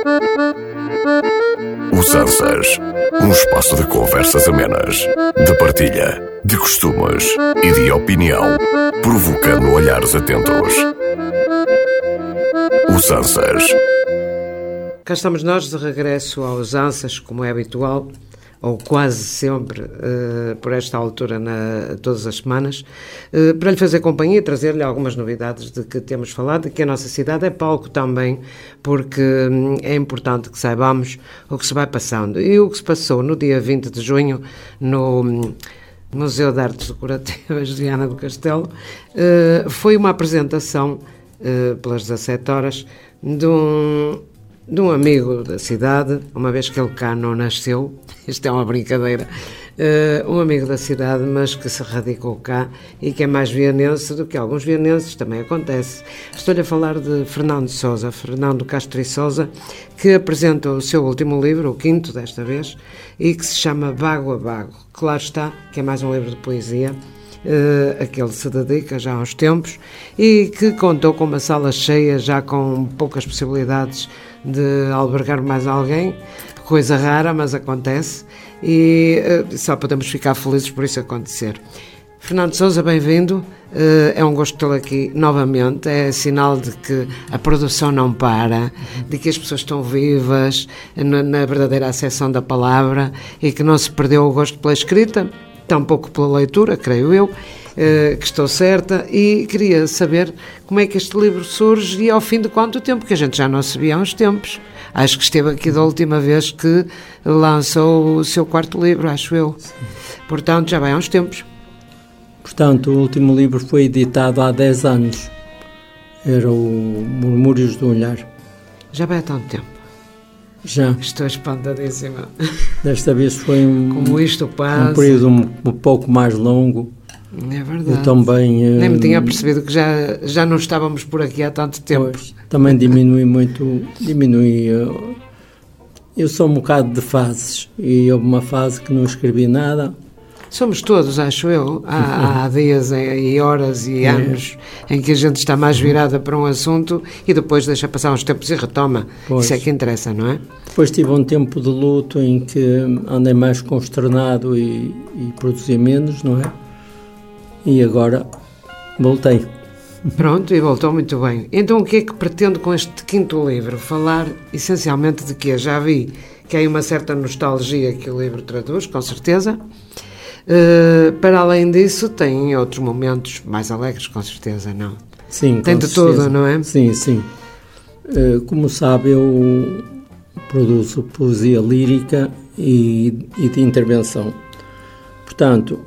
Os Ansas, um espaço de conversas amenas, de partilha, de costumes e de opinião, provocando olhares atentos. Os Ansas. Cá estamos nós de regresso aos Ansas, como é habitual, ou quase sempre, por esta altura, todas as semanas, para lhe fazer companhia e trazer-lhe algumas novidades de que temos falado, de que a nossa cidade é palco também, porque é importante que saibamos o que se vai passando. E o que se passou no dia 20 de junho, no Museu de Artes Decorativas de Viana do Castelo, foi uma apresentação, pelas 17 horas, de um amigo da cidade, uma vez que ele cá não nasceu, isto é uma brincadeira, um amigo da cidade, mas que se radicou cá e que é mais vianense do que alguns vianenses, também acontece. Estou-lhe a falar de Fernando Castro e Sousa, que apresenta o seu último livro, o quinto desta vez, e que se chama Bago a Bago. Claro está, que é mais um livro de poesia, a que ele se dedica já há uns tempos, e que contou com uma sala cheia, já com poucas possibilidades de albergar mais alguém, coisa rara, mas acontece, e só podemos ficar felizes por isso acontecer. Fernando Sousa, bem-vindo, é um gosto tê-lo aqui novamente, é sinal de que a produção não para, de que as pessoas estão vivas, na verdadeira acessão da palavra, e que não se perdeu o gosto pela escrita, tampouco pela leitura, creio eu, que estou certa, e queria saber como é que este livro surge e ao fim de quanto tempo, que a gente já não se via há uns tempos. Acho que esteve aqui da última vez que lançou o seu quarto livro, acho eu. Sim. Portanto, já vai há uns tempos. Portanto, o último livro foi editado há 10 anos. Era o Murmúrios do Olhar. Já vai há tanto tempo. Já. Estou espantadíssima. Desta vez foi como isto passa. Um período um pouco mais longo. É verdade. Eu também... Nem me tinha percebido que já não estávamos por aqui há tanto tempo. Pois, também diminui muito. Eu sou um bocado de fases. E houve uma fase que não escrevi nada. Somos todos, acho eu. Há dias e horas e anos em que a gente está mais virada para um assunto e depois deixa passar uns tempos e retoma. Pois. Isso é que interessa, não é? Depois tive um tempo de luto em que andei mais consternado e produzi menos, não é? E agora voltei. Pronto, e voltou muito bem. Então o que é que pretendo com este quinto livro? Falar essencialmente de quê? Já vi que há uma certa nostalgia que o livro traduz, com certeza. Para além disso, tem outros momentos mais alegres, com certeza, não? Sim, tem de tudo, não é? Sim, sim. Como sabe, eu produzo poesia lírica e de intervenção. Portanto,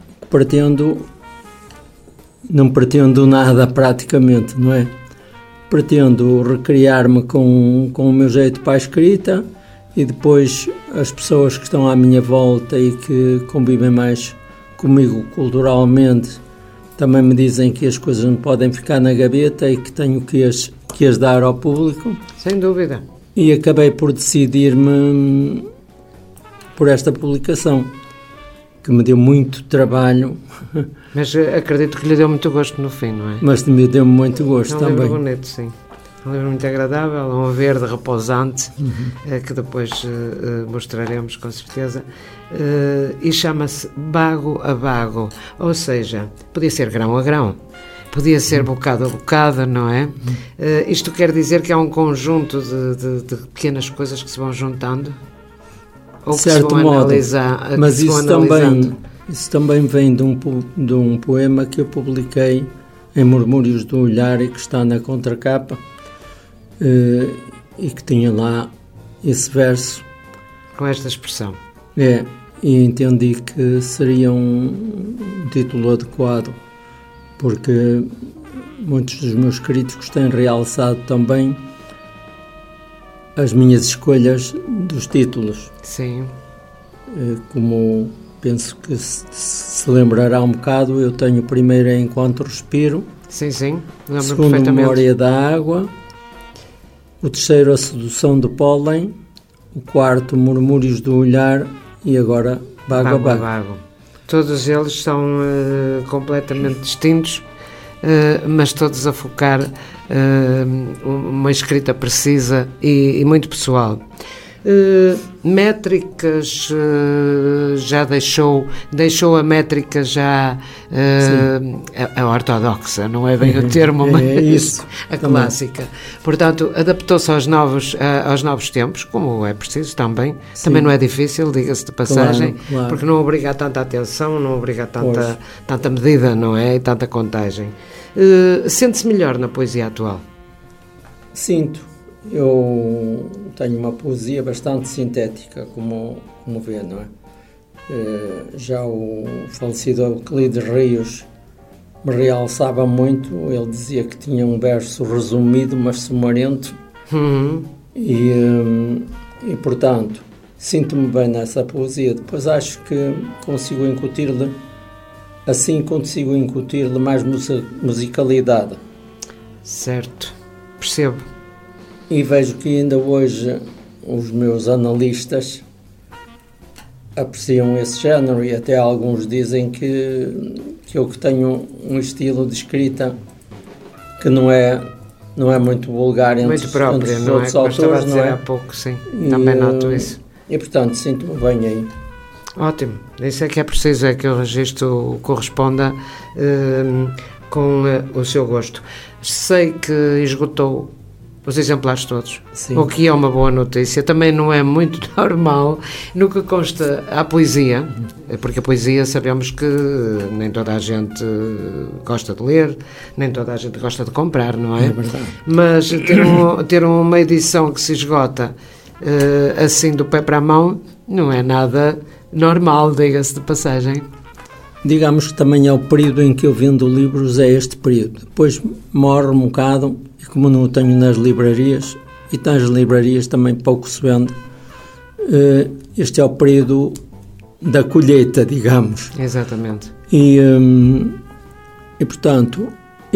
não pretendo nada praticamente, não é? Pretendo recriar-me com o meu jeito para a escrita e depois as pessoas que estão à minha volta e que convivem mais comigo culturalmente também me dizem que as coisas não podem ficar na gaveta e que tenho que as dar ao público. Sem dúvida. E acabei por decidir-me por esta publicação, que me deu muito trabalho. Mas acredito que lhe deu muito gosto no fim, não é? Mas me deu muito gosto também. É um livro bonito, sim. Um livro muito agradável, um verde repousante, que depois mostraremos com certeza, e chama-se Bago a Bago, ou seja, podia ser grão a grão, podia ser bocado a bocado, não é? Isto quer dizer que há um conjunto de pequenas coisas que se vão juntando? Ou que se vão analisar? Mas isso também vem de um poema que eu publiquei em Murmúrios do Olhar e que está na contracapa, e que tinha lá esse verso. Com esta expressão. E entendi que seria um título adequado, porque muitos dos meus críticos têm realçado também as minhas escolhas dos títulos. Sim. Como penso que se lembrará um bocado, eu tenho o primeiro Enquanto Respiro. Sim, sim, lembro segundo, perfeitamente. Memória da Água. O terceiro, A Sedução do Pólen. O quarto, Murmúrios do Olhar. E agora, Bago a Bago. Todos eles são completamente distintos, mas todos a focar uma escrita precisa e muito pessoal. Métricas, já deixou a métrica já a ortodoxa, não é bem o termo, mas isso, a clássica. Portanto, adaptou-se aos novos tempos, como é preciso também. Sim. Também não é difícil, diga-se de passagem, claro. Porque não obriga a tanta atenção, não obriga a tanta medida, não é? E tanta contagem. Sente-se melhor na poesia atual? Sinto. Eu tenho uma poesia bastante sintética, como vê, não é? Já o falecido Euclides Rios me realçava muito. Ele dizia que tinha um verso resumido, mas sumarento. E, portanto, sinto-me bem nessa poesia. Depois acho que consigo incutir-lhe mais musicalidade. Certo, percebo. E vejo que ainda hoje os meus analistas apreciam esse género, e até alguns dizem que eu tenho um estilo de escrita que não é muito vulgar entre muito próprio, os não outros é? autores, não é? Há pouco, sim. Também noto isso. E portanto sinto-me bem aí. Ótimo, isso é que é preciso, é que o registro corresponda com o seu gosto. Sei que esgotou os exemplares todos, sim. O que é uma boa notícia. Também não é muito normal no que consta à poesia, porque a poesia sabemos que nem toda a gente gosta de ler, nem toda a gente gosta de comprar, não é? É verdade. Mas ter uma edição que se esgota assim do pé para a mão não é nada normal, diga-se de passagem. Digamos que também é o período em que eu vendo livros, é este período. Depois morre um bocado, e como não o tenho nas livrarias, e nas livrarias também pouco se vende, este é o período da colheita, digamos. Exatamente. E portanto,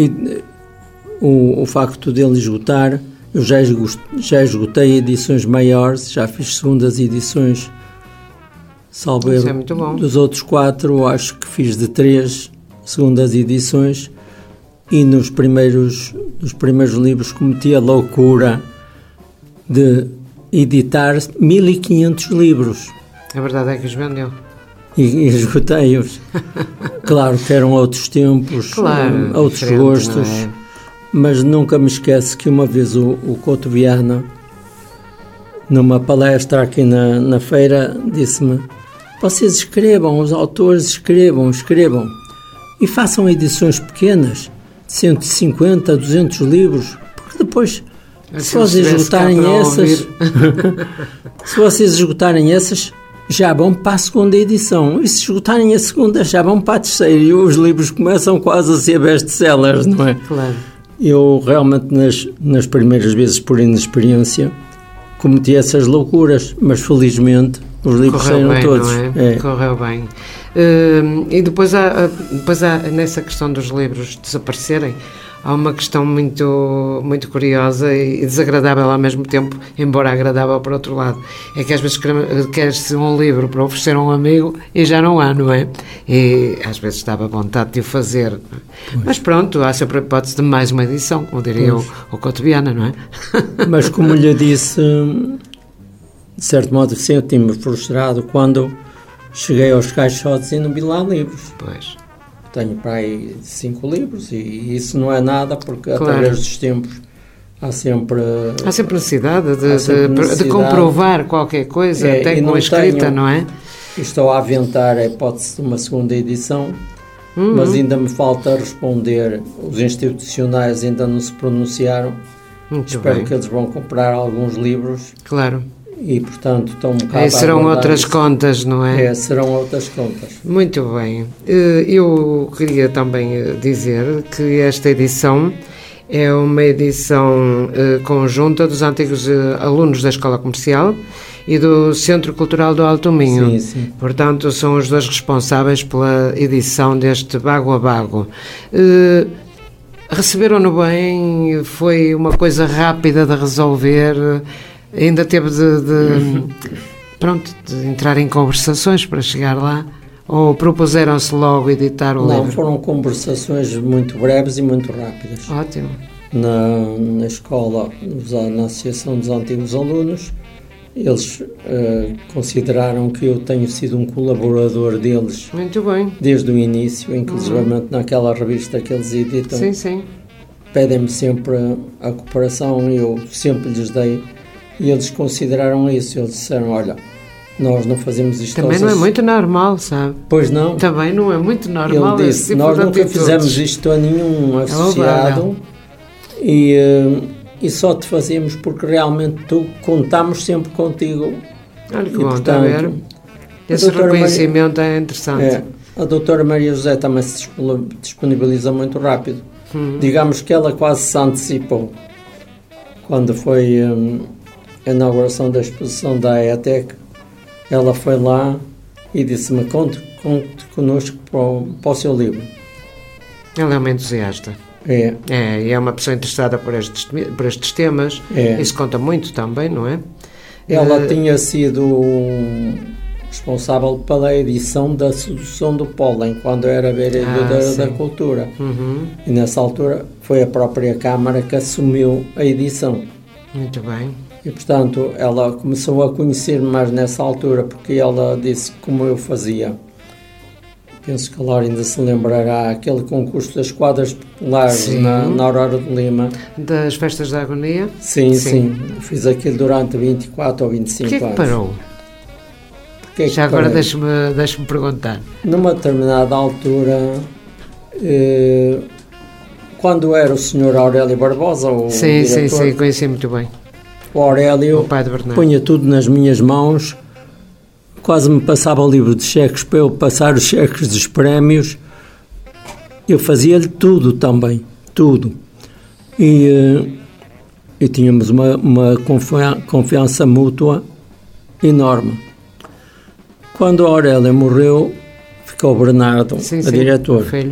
o facto dele esgotar, eu já esgotei edições maiores, já fiz segundas edições. Salvo isso é muito bom. Dos outros 4, acho que fiz de 3 segundas edições, e nos primeiros livros cometi a loucura de editar 1500 livros. A verdade é que os vendeu. E esgotei-os. Claro que eram outros tempos, claro, outros gostos, é? Mas nunca me esqueço que uma vez o Couto Viana, numa palestra aqui na feira, disse-me: vocês escrevam, os autores escrevam e façam edições pequenas, de 150, 200 livros, porque depois, se vocês esgotarem essas, já vão para a segunda edição, e se esgotarem a segunda, já vão para a terceira, e os livros começam quase a ser best-sellers, não é? Claro. Eu realmente, nas primeiras vezes, por inexperiência, cometi essas loucuras, mas felizmente os livros saíram todos. Não é? Correu bem. E depois há, nessa questão dos livros desaparecerem, há uma questão muito, muito curiosa e desagradável ao mesmo tempo, embora agradável por outro lado. É que às vezes quer-se um livro para oferecer a um amigo e já não há, não é? E às vezes estava à vontade de o fazer. Pois. Mas pronto, há sempre a hipótese de mais uma edição, como diria o Couto Viana, não é? Mas como lhe disse, de certo modo senti-me frustrado quando cheguei aos caixotes e não vi lá livros. Pois. Tenho para aí 5 livros e isso não é nada, porque através dos tempos há sempre necessidade de comprovar qualquer coisa, até com a escrita, não é? Estou a aventar a hipótese de uma segunda edição, mas ainda me falta responder. Os institucionais ainda não se pronunciaram. Muito Espero bem. que eles vão comprar alguns livros. Claro. E, portanto, estão um bocado Aí serão outras contas, não é? Serão outras contas. Muito bem. Eu queria também dizer que esta edição é uma edição conjunta dos antigos alunos da Escola Comercial e do Centro Cultural do Alto Minho. Sim, sim. Portanto, são os dois responsáveis pela edição deste Bago a Bago. Receberam-no bem? Foi uma coisa rápida de resolver? Ainda teve de entrar em conversações para chegar lá, Ou propuseram-se logo editar o livro? Não, foram conversações muito breves e muito rápidas. Ótimo. Na escola, na Associação dos Antigos Alunos, eles consideraram que eu tenho sido um colaborador deles. Muito bem. Desde o início, inclusivamente naquela revista que eles editam. Sim, sim. Pedem-me sempre a cooperação, eu sempre lhes dei, e eles consideraram isso. Eles disseram, olha, nós não fazemos isto. Também não é muito normal, sabe? Pois não. Também não é muito normal. Ele disse, nós nunca fizemos isto a nenhum associado e só te fazemos porque realmente contamos sempre contigo. Olha que bom, está a ver? Esse reconhecimento é interessante. A doutora Maria José também se disponibiliza muito rápido. Digamos que ela quase se antecipou. Quando foi a inauguração da exposição da ETEC, ela foi lá e disse-me, conte connosco para o seu livro. Ela é uma entusiasta. E é uma pessoa interessada por estes temas. Isso conta muito também, não é? Ela tinha sido responsável pela edição da Sedução do Pólen, quando era vereadora da Cultura. E nessa altura foi a própria Câmara que assumiu a edição. Muito bem. E, portanto, ela começou a conhecer-me mais nessa altura, porque ela disse como eu fazia. Penso que a Laura ainda se lembrará aquele concurso das quadras populares na Aurora de Lima. Das festas da agonia? Sim. Fiz aquilo durante 24 ou 25 anos. Porquê que parou? Já agora deixe-me perguntar. Numa determinada altura, quando era o Sr. Aurélio Barbosa, o diretor, sim, conheci muito bem. O Aurélio punha tudo nas minhas mãos, quase me passava o livro de cheques para eu passar os cheques dos prémios. Eu fazia-lhe tudo também, tudo. E tínhamos uma confiança mútua enorme. Quando a Aurélia morreu, ficou o Bernardo, a diretora. Filho.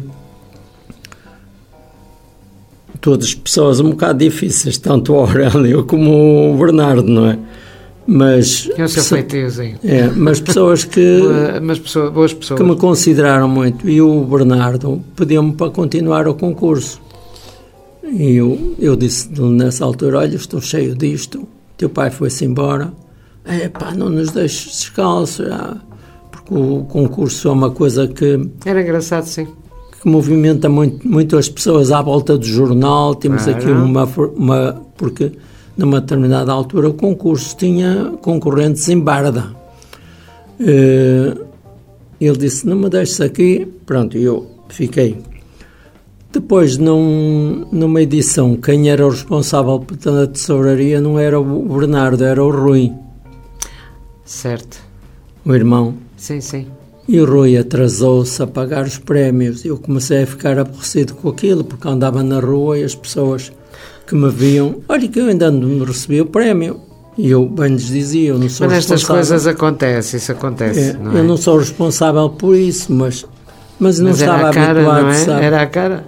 Todas pessoas um bocado difíceis, tanto o Aurélio como o Bernardo, não é? Mas eu sou feitiozinho. Mas pessoas que boas pessoas que me consideraram muito. E o Bernardo pediu-me para continuar o concurso. E eu disse nessa altura, olha, estou cheio disto, teu pai foi-se embora, não nos deixes descalços, porque o concurso é uma coisa que... Era engraçado, sim. Que movimenta muito as pessoas à volta do jornal. Temos aqui porque numa determinada altura o concurso tinha concorrentes em Barda. Ele disse, não me deixes aqui. Pronto, eu fiquei. Depois, numa edição, quem era o responsável pela tesouraria não era o Bernardo, era o Rui. Certo. O irmão. Sim. E o Rui atrasou-se a pagar os prémios. Eu comecei a ficar aborrecido com aquilo, porque andava na rua e as pessoas que me viam, olha que eu ainda não recebi o prémio. E eu bem lhes dizia, eu não sou responsável. Mas estas coisas acontece, não é? Eu não sou responsável por isso, mas não estava cara, habituado, não é? sabe? Era a cara.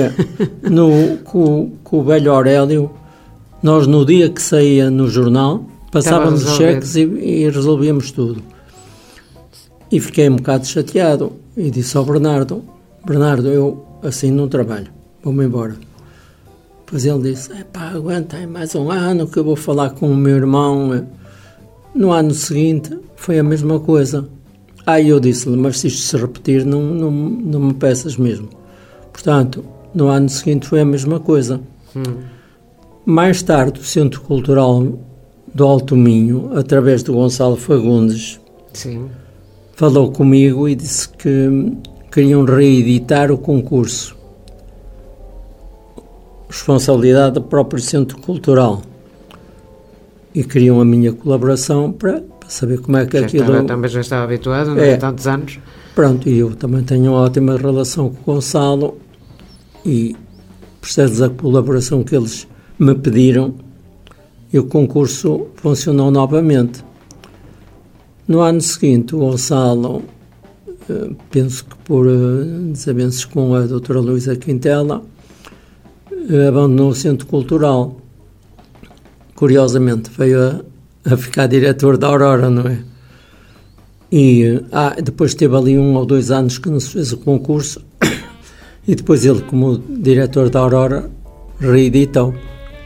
Com o velho Aurélio, nós no dia que saía no jornal, passávamos os cheques e resolvíamos tudo. E fiquei um bocado chateado e disse ao Bernardo, eu assim não trabalho, vou-me embora. Depois ele disse, aguenta aí mais um ano que eu vou falar com o meu irmão. No ano seguinte foi a mesma coisa. Eu disse-lhe, mas se isto se repetir não me peças mesmo. Portanto, no ano seguinte foi a mesma coisa. Mais tarde o Centro Cultural do Alto Minho, através do Gonçalo Fagundes, falou comigo e disse que queriam reeditar o concurso. Responsabilidade do próprio Centro Cultural. E queriam a minha colaboração para saber como é que aquilo... Também já estava habituado, não é? Tantos anos. Pronto, e eu também tenho uma ótima relação com o Gonçalo e preciso da colaboração que eles me pediram e o concurso funcionou novamente. No ano seguinte, o Gonçalo, penso que por desavenças com a doutora Luísa Quintela, abandonou o Centro Cultural. Curiosamente, veio a ficar diretor da Aurora, não é? E depois teve ali 1 ou 2 anos que não se fez o concurso e depois ele, como diretor da Aurora, reeditou.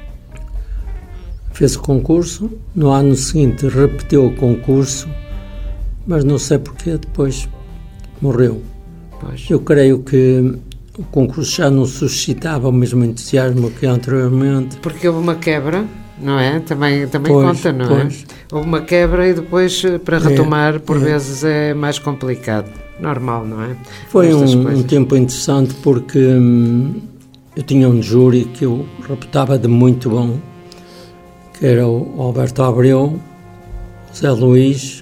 Fez o concurso, no ano seguinte repetiu o concurso, mas não sei porque depois morreu. Pois. Eu creio que o concurso já não suscitava o mesmo entusiasmo que anteriormente. Porque houve uma quebra, não é? Também Pois, conta, não pois. é? Houve uma quebra e depois para retomar por é. vezes é mais complicado. Normal, não é? Foi Estas um coisas. tempo interessante porque eu tinha um júri que eu reputava de muito bom, que era o Alberto Abreu, Zé Luís,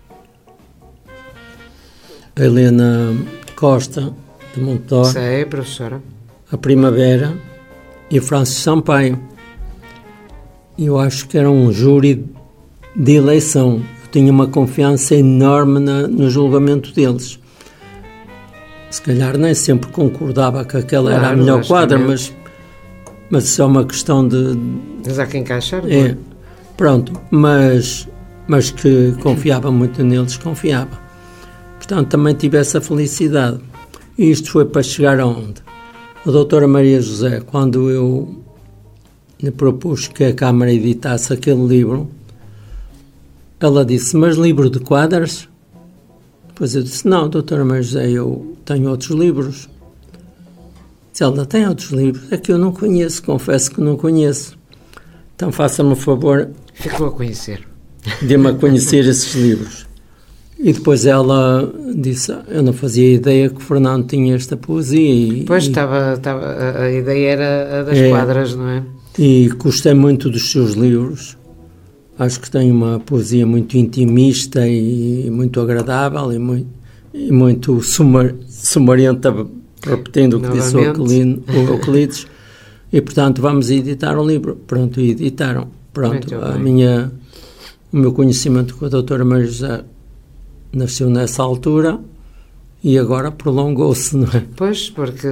a Helena Costa, de Montedor, Sei, professora. a Primavera e o Francisco Sampaio. Eu acho que era um júri de eleição. Eu tinha uma confiança enorme no julgamento deles. Se calhar nem sempre concordava que aquela era a Claro, melhor quadra, logicamente. mas isso é uma questão de... Mas há quem encaixar, não É, é? pronto, mas que confiava muito neles, confiava. Portanto, também tive essa felicidade. E isto foi para chegar aonde? A doutora Maria José, quando eu lhe propus que a Câmara editasse aquele livro, ela disse, mas livro de quadras? Depois eu disse, não, doutora Maria José, eu tenho outros livros. Disse, ela tem outros livros? É que eu não conheço, confesso que não conheço. Então faça-me o favor Ficou a conhecer. de-me a conhecer esses livros. E depois ela disse, eu não fazia ideia que o Fernando tinha esta poesia. Pois estava, a ideia era a das quadras, não é? E gostei muito dos seus livros. Acho que tem uma poesia muito intimista e muito agradável e muito sumarienta, repetindo o que disse o Euclides. E, portanto, vamos editar o livro. Pronto, e editaram. Pronto, o meu conhecimento com a doutora Maria José nasceu nessa altura e agora prolongou-se, não é? Pois, porque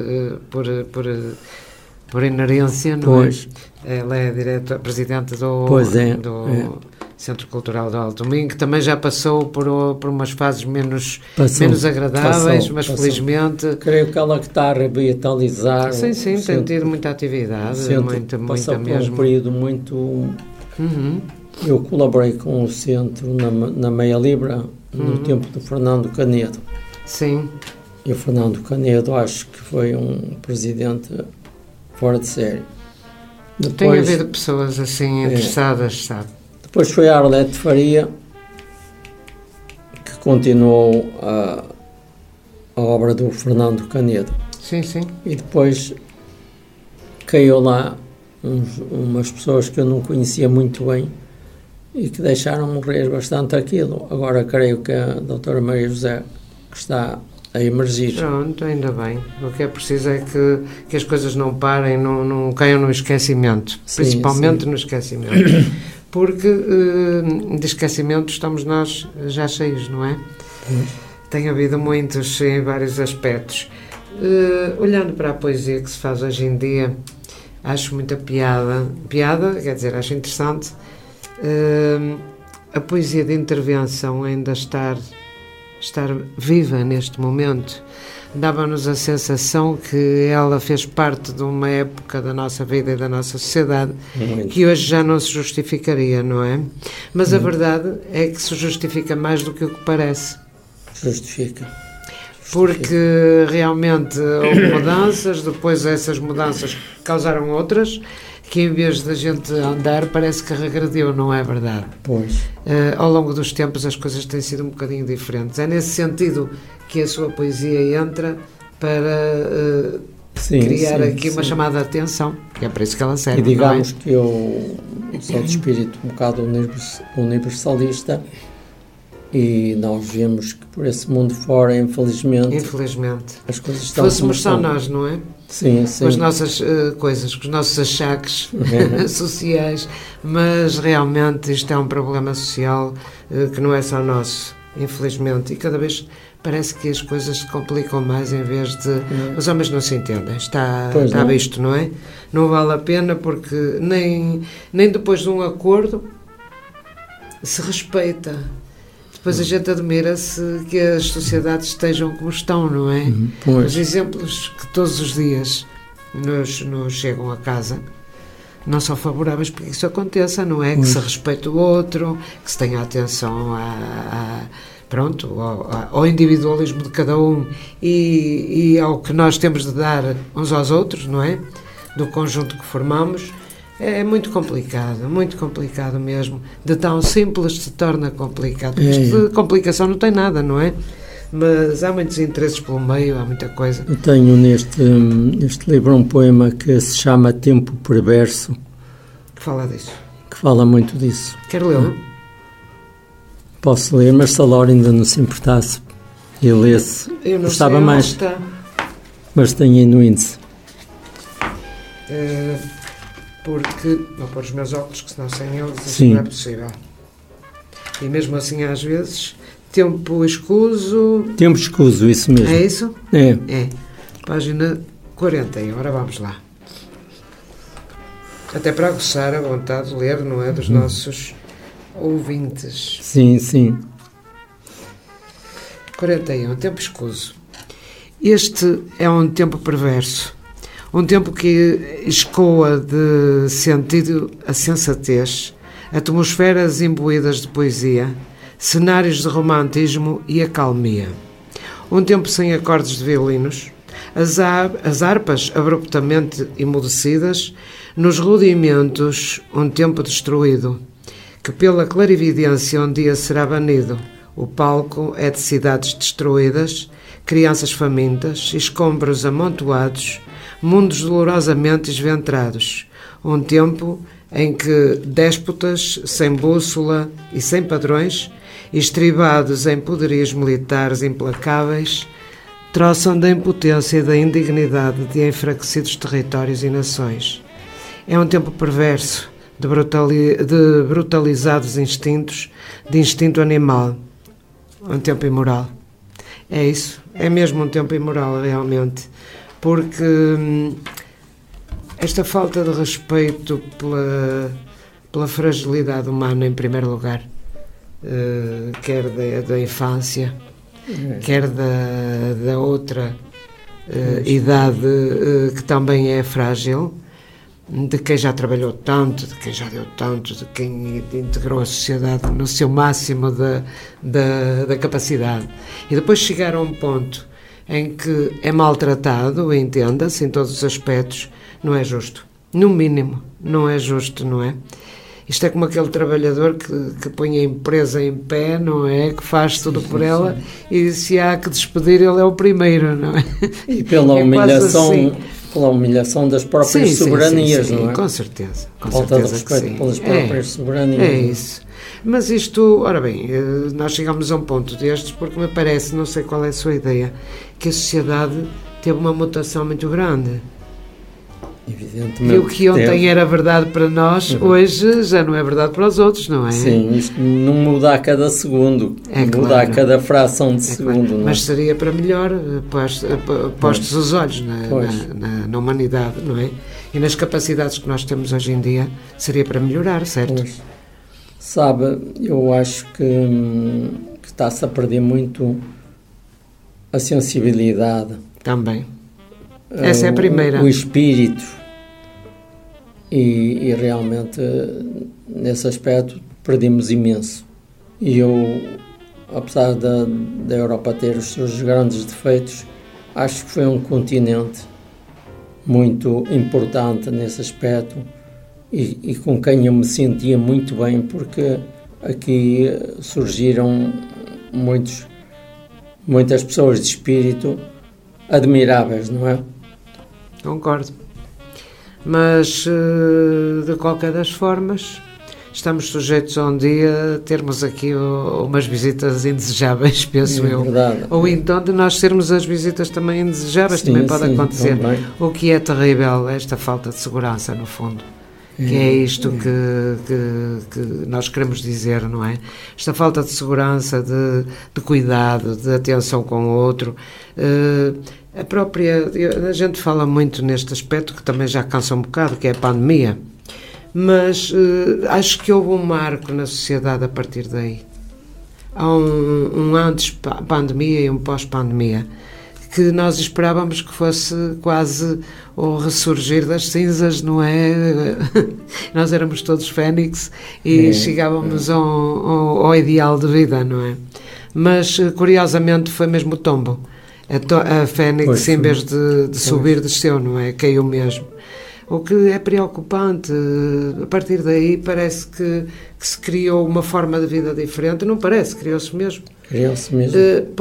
por inerência, não Pois. é? Ela é presidente do Centro Cultural do Alto Minho, que também já passou por umas fases menos agradáveis, mas passou. Felizmente... Creio que ela que está a revitalizar. Sim, tem tido muita atividade, muita mesmo. Um período muito... Eu colaborei com o centro na Meia Libra no tempo do Fernando Canedo. Sim. E o Fernando Canedo acho que foi um presidente fora de série. Tem havido pessoas assim interessadas, sabe? Depois foi a Arlete Faria que continuou a obra do Fernando Canedo. Sim, sim. E depois caiu lá umas pessoas que eu não conhecia muito bem e que deixaram morrer bastante aquilo. Agora creio que a doutora Maria José que está a emergir. Pronto, ainda bem. O que é preciso é que as coisas não parem, não caiam no esquecimento. Sim, principalmente sim. no esquecimento. Porque de esquecimento estamos nós já cheios, não é? Tem havido muitos em vários aspectos. Olhando para a poesia que se faz hoje em dia, acho muita piada, quer dizer, acho interessante a poesia de intervenção ainda estar viva neste momento. Dava-nos a sensação que ela fez parte de uma época da nossa vida e da nossa sociedade que hoje já não se justificaria, não é? Mas a verdade é que se justifica mais do que o que parece. Justifica. Porque realmente houve mudanças, depois essas mudanças causaram outras, que em vez da gente andar parece que regrediu, não é verdade? Pois. Ao longo dos tempos as coisas têm sido um bocadinho diferentes. É nesse sentido que a sua poesia entra para criar aqui uma chamada de atenção, que é para isso que ela serve. E digamos que eu sou de espírito um bocado universalista e nós vemos que por esse mundo fora, infelizmente as coisas estão... Fôssemos só nós, não é? Sim. Com as nossas coisas, com os nossos achaques sociais, mas realmente isto é um problema social que não é só nosso, infelizmente, e cada vez parece que as coisas se complicam mais em vez de... Os homens não se entendem, está visto, não é? Não vale a pena porque nem depois de um acordo se respeita. Depois a gente admira-se que as sociedades estejam como estão, não é? Os exemplos que todos os dias nos chegam a casa não são favoráveis para que isso aconteça, não é? Que se respeite o outro, que se tenha atenção ao individualismo de cada um e ao que nós temos de dar uns aos outros, não é? Do conjunto que formamos. É muito complicado mesmo. De tão simples se torna complicado. Isto de complicação não tem nada, não é? Mas há muitos interesses pelo meio, há muita coisa. Eu tenho neste livro um poema que se chama Tempo Perverso. Que fala disso. Que fala muito disso. Quero lê-lo? Posso ler, mas se a Laura ainda não se importasse e lesse, eu não gostava sei mais. Está. Mas tem aí no índice. Porque vou pôr os meus óculos, que senão sem eles Sim. não é possível. E mesmo assim, às vezes, tempo escuso... Tempo escuso, isso mesmo. É isso? É. Página 40, agora vamos lá. Até para aguçar a vontade de ler, não é? Dos nossos ouvintes. Sim. 41, tempo escuso. Este é um tempo perverso. Um tempo que escoa de sentido a sensatez, atmosferas imbuídas de poesia, cenários de romantismo e acalmia. Um tempo sem acordes de violinos, as harpas abruptamente emudecidas, nos rudimentos um tempo destruído, que pela clarividência um dia será banido. O palco é de cidades destruídas, crianças famintas, escombros amontoados, mundos dolorosamente esventrados, um tempo em que déspotas sem bússola e sem padrões, estribados em poderios militares implacáveis, troçam da impotência e da indignidade de enfraquecidos territórios e nações. É um tempo perverso, de brutalizados instintos, de instinto animal, um tempo imoral. É isso, é mesmo um tempo imoral, realmente. Porque esta falta de respeito pela fragilidade humana, em primeiro lugar, quer da infância, quer da outra idade que também é frágil, de quem já trabalhou tanto, de quem já deu tanto, de quem integrou a sociedade no seu máximo da capacidade. E depois chegar a um ponto em que é maltratado, entenda-se, em todos os aspectos, não é justo. No mínimo, não é justo, não é? Isto é como aquele trabalhador que põe a empresa em pé, não é? Que faz tudo por ela e se há que despedir, ele é o primeiro, não é? E pela humilhação das próprias soberanias, não é? Com certeza. Falta de respeito pelas próprias soberanias. É isso. Mas isto, ora bem, nós chegamos a um ponto destes porque me parece, não sei qual é a sua ideia, que a sociedade teve uma mutação muito grande. Evidentemente. E o que ontem era verdade para nós, hoje já não é verdade para os outros, não é? Sim, isto não muda a cada segundo, muda a cada fração de segundo. Claro. Não é? Mas seria para melhor, postos os olhos na humanidade, não é? E nas capacidades que nós temos hoje em dia, seria para melhorar, certo? Pois. Sabe, eu acho que está-se a perder muito a sensibilidade. Também. Essa é a primeira. O espírito. E realmente, nesse aspecto, perdemos imenso. E eu, apesar da Europa ter os seus grandes defeitos, acho que foi um continente muito importante nesse aspecto e com quem eu me sentia muito bem, porque aqui surgiram muitas pessoas de espírito admiráveis, não é? Concordo. Mas, de qualquer das formas, estamos sujeitos a um dia termos aqui umas visitas indesejáveis, penso eu. Verdade. Ou então de nós sermos as visitas também indesejáveis, também pode acontecer. Também. O que é terrível, esta falta de segurança, no fundo. Que é isto que nós queremos dizer, não é? Esta falta de segurança, de cuidado, de atenção com o outro. A gente fala muito neste aspecto, que também já cansa um bocado, que é a pandemia, mas acho que houve um marco na sociedade a partir daí. há um antes pandemia e um pós-pandemia, que nós esperávamos que fosse quase o ressurgir das cinzas, não é? Nós éramos todos fênix e chegávamos ao ideal de vida, não é? Mas, curiosamente, foi mesmo o tombo. A fênix, em vez de subir, desceu, não é? Caiu mesmo. O que é preocupante. A partir daí parece que se criou uma forma de vida diferente. Não parece, criou-se mesmo. Criou-se mesmo.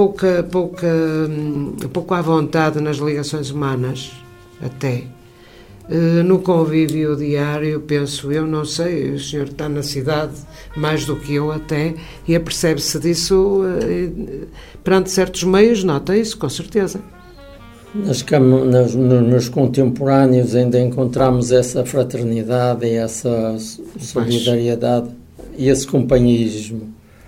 Pouco à vontade nas ligações humanas, até. No convívio diário, penso eu, não sei, o senhor está na cidade mais do que eu até, e apercebe-se disso perante certos meios, nota isso, com certeza. Nos meus contemporâneos ainda encontramos essa fraternidade e essa solidariedade e esse companheirismo,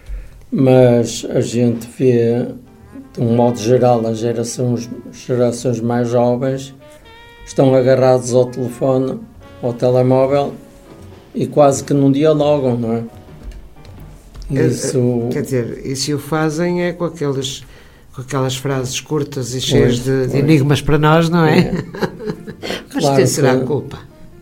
mas a gente vê, de um modo geral, as gerações mais jovens estão agarrados ao telefone, ao telemóvel, e quase que não dialogam, não é? Isso... Quer dizer, e se o fazem é com aquelas frases curtas e cheias de enigmas para nós, não é? Mas claro, quem será a culpa?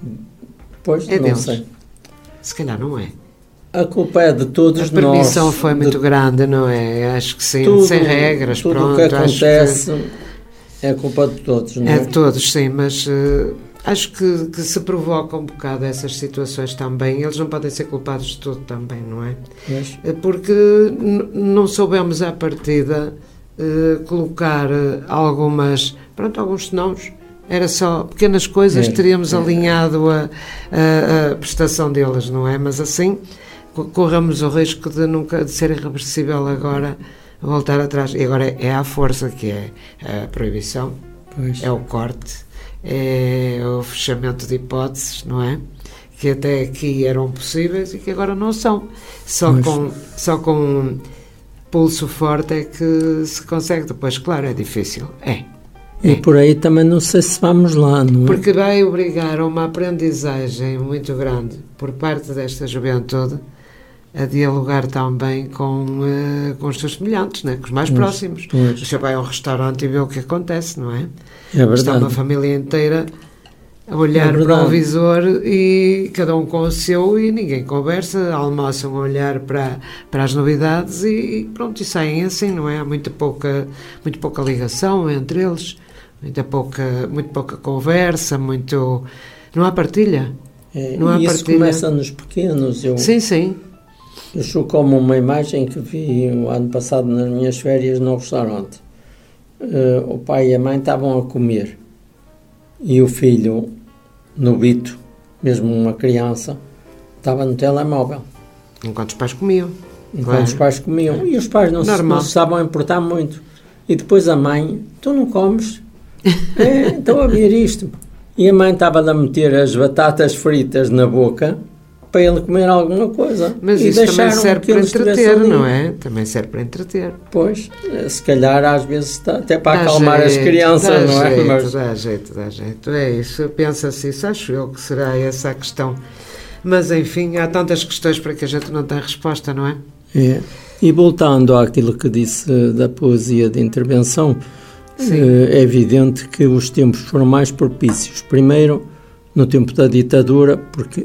Pois, é não deles. sei. Se calhar não é. A culpa é de todos nós. A permissão foi muito grande, não é? Acho que sim, sem regras, tudo pronto. Tudo o que acontece é culpa de todos, não é? É de todos, sim, mas acho que se provoca um bocado essas situações também. Eles não podem ser culpados de tudo também, não é? Mas... Porque não soubemos à partida colocar alguns senãos. Era só pequenas coisas que teríamos alinhado a prestação deles, não é? Mas assim corremos o risco de ser irreversível agora, voltar atrás. E agora é à força, que é a proibição, é o corte, é o fechamento de hipóteses, não é? Que até aqui eram possíveis e que agora não são. Só com pulso forte é que se consegue. Depois, claro, é difícil. E por aí também não sei se vamos lá, não é? Porque vai obrigar a uma aprendizagem muito grande por parte desta juventude a dialogar também com os seus semelhantes, né? Com os mais próximos. Você vai a um restaurante e vê o que acontece, não é? É verdade. Está uma família inteira a olhar para o visor e cada um com o seu, e ninguém conversa, almoçam a olhar para as novidades e pronto, e saem assim, não é? Há muito pouca ligação entre eles, muito pouca conversa, não há partilha. Isso começa nos pequenos. Sim. Eu sou como uma imagem que vi o ano passado nas minhas férias no restaurante. O pai e a mãe estavam a comer e o filho, novito, mesmo uma criança, estava no telemóvel. Enquanto os pais comiam. Os pais comiam. E os pais não se estavam a importar muito. E depois a mãe, tu não comes? Estou a ver isto. E a mãe estava a meter as batatas fritas na boca para ele comer alguma coisa. Mas isso também serve para entreter, não é? Também serve para entreter. Pois, se calhar às vezes até para acalmar as crianças, não é? Mas... Dá jeito. É isso, pensa-se isso, acho eu que será essa a questão. Mas enfim, há tantas questões para que a gente não tem resposta, não é? E voltando àquilo que disse da poesia de intervenção, é evidente que os tempos foram mais propícios. Primeiro, no tempo da ditadura, porque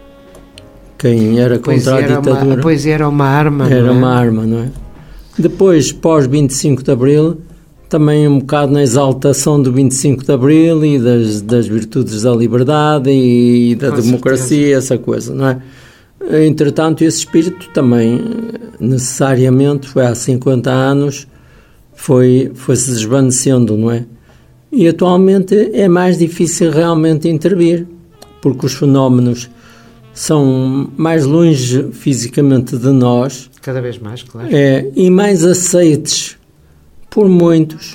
quem era contra a ditadura... A poesia era uma arma, uma arma, não é? Depois, pós 25 de Abril, também um bocado na exaltação do 25 de Abril e das virtudes da liberdade e da democracia, essa coisa, não é? Entretanto, esse espírito também, necessariamente, foi há 50 anos, foi-se desvanecendo, não é? E atualmente é mais difícil realmente intervir, porque os fenómenos são mais longe fisicamente de nós. Cada vez mais, claro. E mais aceites por muitos.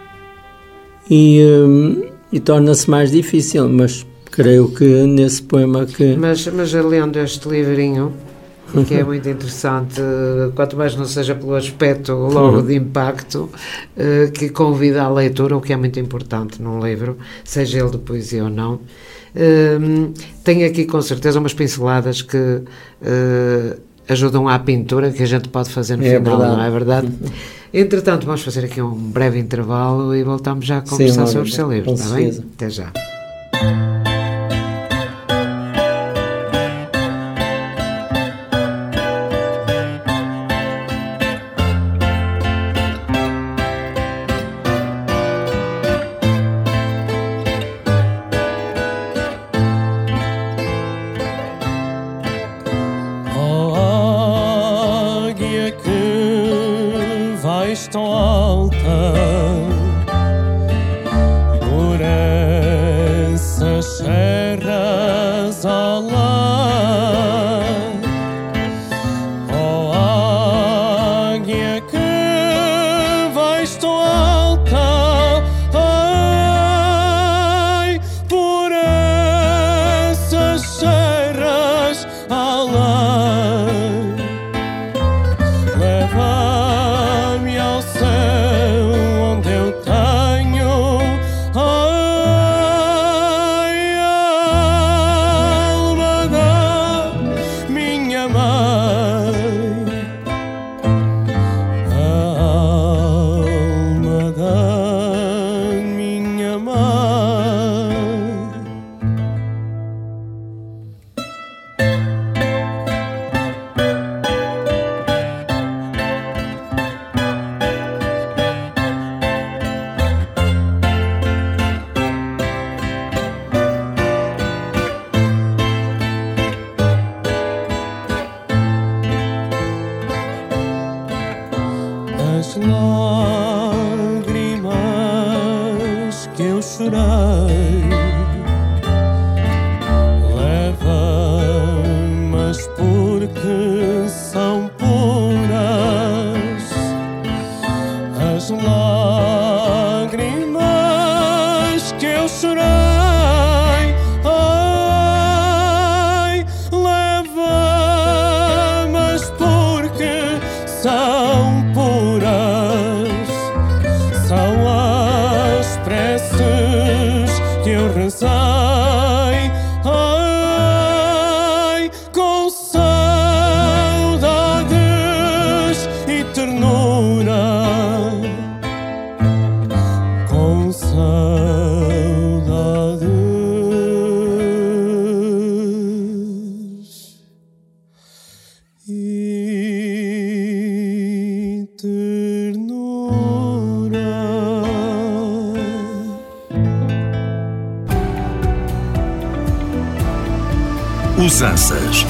E torna-se mais difícil, mas creio que nesse poema que... Mas lendo este livrinho, que é muito interessante, quanto mais não seja pelo aspecto logo de impacto, que convida à leitura, o que é muito importante num livro, seja ele de poesia ou não. Tem aqui com certeza umas pinceladas que ajudam à pintura que a gente pode fazer no final, verdade. não é verdade? Entretanto, vamos fazer aqui um breve intervalo e voltamos já a conversar sobre o seu livro, está bem? Até já. Tão alta por essas serras além, oh águia que vais tão alta, ai, por essas serras além, leva-me ao céu onde eu tenho, ai, a alma da minha mãe, a alma da minha mãe. As lágrimas que eu chorei, leva-mas porque são puras. As lágrimas que eu chorei, ai, leva-mas porque são puras. São as preces que eu rezei, ai, com saudades e ternura, com saudades e ternura. Usanças.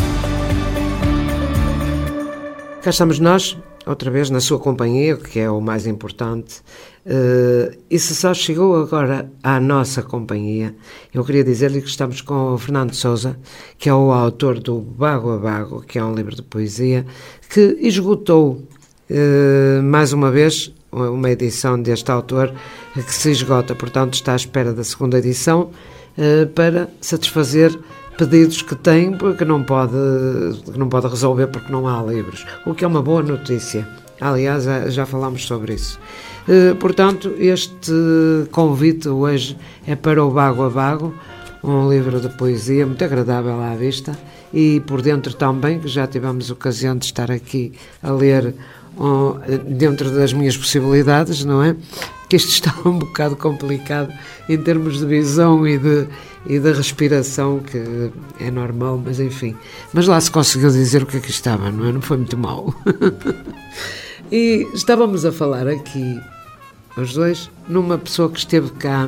Cá estamos nós, outra vez na sua companhia, que é o mais importante. E se só chegou agora à nossa companhia, eu queria dizer-lhe que estamos com o Fernando Sousa, que é o autor do Bago a Bago, que é um livro de poesia, que esgotou mais uma vez uma edição deste autor que se esgota, portanto está à espera da segunda edição para satisfazer pedidos que tem, porque não pode resolver porque não há livros, o que é uma boa notícia. Aliás, já falámos sobre isso. Portanto, este convite hoje é para o Bago a Bago, um livro de poesia muito agradável à vista e por dentro também, que já tivemos ocasião de estar aqui a ler dentro das minhas possibilidades, não é? Que isto está um bocado complicado em termos de visão e de respiração, que é normal, mas enfim. Mas lá se conseguiu dizer o que aqui estava, não é? Não foi muito mal. E estávamos a falar aqui, os dois, numa pessoa que esteve cá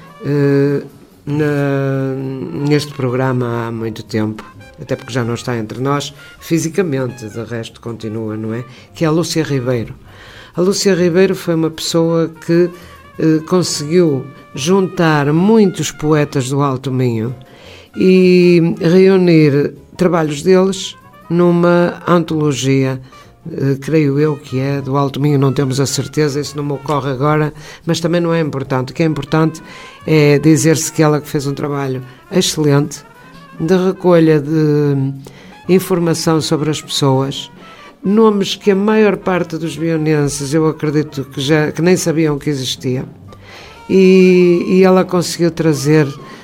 neste programa há muito tempo, até porque já não está entre nós fisicamente, de resto continua, não é? Que é a Lúcia Ribeiro. A Lúcia Ribeiro foi uma pessoa que conseguiu juntar muitos poetas do Alto Minho e reunir trabalhos deles numa antologia, creio eu que é do Alto Minho, não temos a certeza, isso não me ocorre agora, mas também não é importante. O que é importante é dizer-se que ela que fez um trabalho excelente de recolha de informação sobre as pessoas, nomes que a maior parte dos bionenses, eu acredito que nem sabiam que existia, e ela conseguiu trazer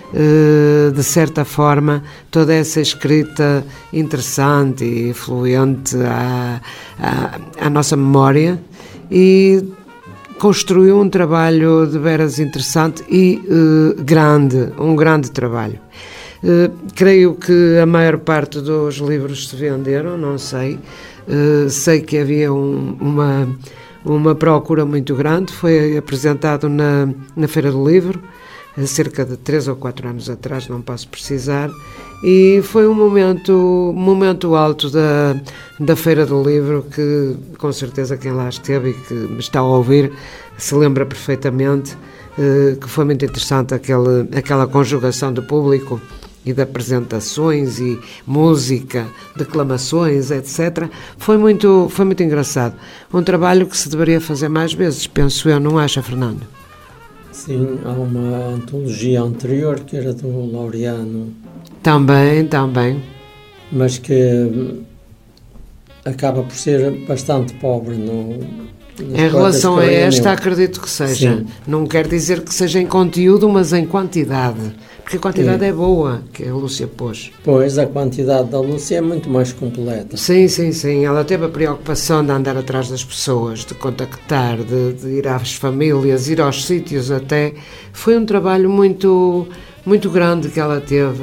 de certa forma, toda essa escrita interessante e fluente à nossa memória e construiu um trabalho de veras interessante e grande, um grande trabalho. Creio que a maior parte dos livros se venderam, não sei. Sei que havia uma procura muito grande. Foi apresentado na Feira do Livro, há cerca de 3 ou 4 anos atrás, não posso precisar, e foi um momento alto da Feira do Livro que, com certeza, quem lá esteve e que me está a ouvir se lembra perfeitamente que foi muito interessante aquela conjugação do público e de apresentações e música, declamações, etc. Foi muito engraçado. Um trabalho que se deveria fazer mais vezes, penso eu, não acha, Fernando? Sim, há uma antologia anterior que era do Laureano. Também. Mas que acaba por ser bastante pobre em relação a esta, acredito que seja. Sim. Não quer dizer que seja em conteúdo, mas em quantidade. Porque a quantidade é boa, que a Lúcia pôs. Pois, a quantidade da Lúcia é muito mais completa. Sim. Ela teve a preocupação de andar atrás das pessoas, de contactar, de ir às famílias, ir aos sítios até. Foi um trabalho muito, muito grande que ela teve.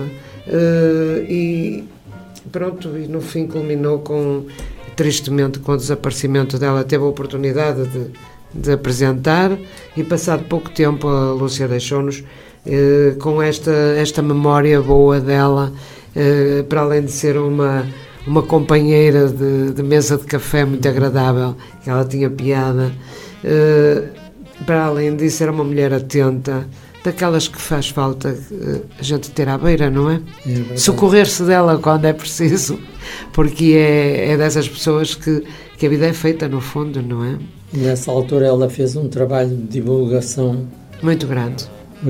E pronto, e no fim culminou tristemente com o desaparecimento dela. Teve a oportunidade de apresentar e passado pouco tempo a Lúcia deixou-nos com esta memória boa dela, para além de ser uma companheira de mesa de café muito agradável, que ela tinha piada, para além disso era uma mulher atenta, daquelas que faz falta a gente ter à beira, não é? Socorrer-se dela quando é preciso, porque é dessas pessoas que a vida é feita, no fundo, não é? Nessa altura ela fez um trabalho de divulgação muito grande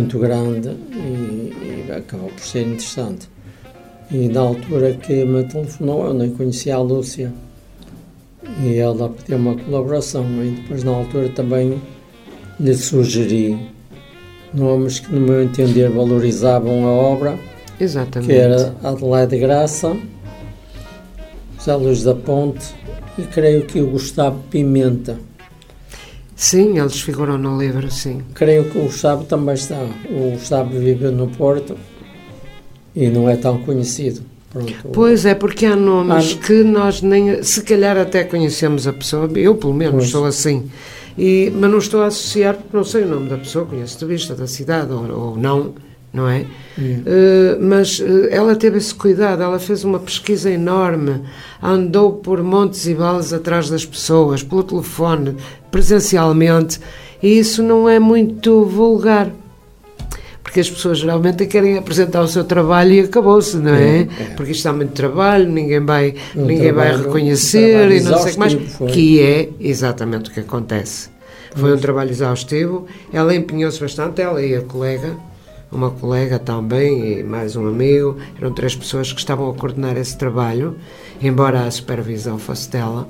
e acabou por ser interessante. E na altura que me telefonou, eu nem conhecia a Lúcia, e ela pediu uma colaboração, e depois na altura também lhe sugeri nomes que, no meu entender, valorizavam a obra. Exatamente. Que era Adelaide Graça, José Luís da Ponte e creio que o Gustavo Pimenta. Sim, eles figuram no livro, sim. Creio que o Gustavo também está. O Gustavo vive no Porto e não é tão conhecido. Pronto. Pois é, porque há nomes que nós nem, se calhar até conhecemos a pessoa, eu pelo menos sou assim, mas não estou a associar porque não sei o nome da pessoa, conheço de vista da cidade ou não é? Mas ela teve esse cuidado, ela fez uma pesquisa enorme, andou por montes e vales atrás das pessoas, pelo telefone, presencialmente, e isso não é muito vulgar, porque as pessoas geralmente querem apresentar o seu trabalho e acabou-se, não é? Porque isto dá muito trabalho, ninguém vai reconhecer e não sei o que mais, que é exatamente o que acontece. Foi um trabalho exaustivo, ela empenhou-se bastante, ela e a colega, uma colega também e mais um amigo, eram 3 pessoas que estavam a coordenar esse trabalho, embora a supervisão fosse dela,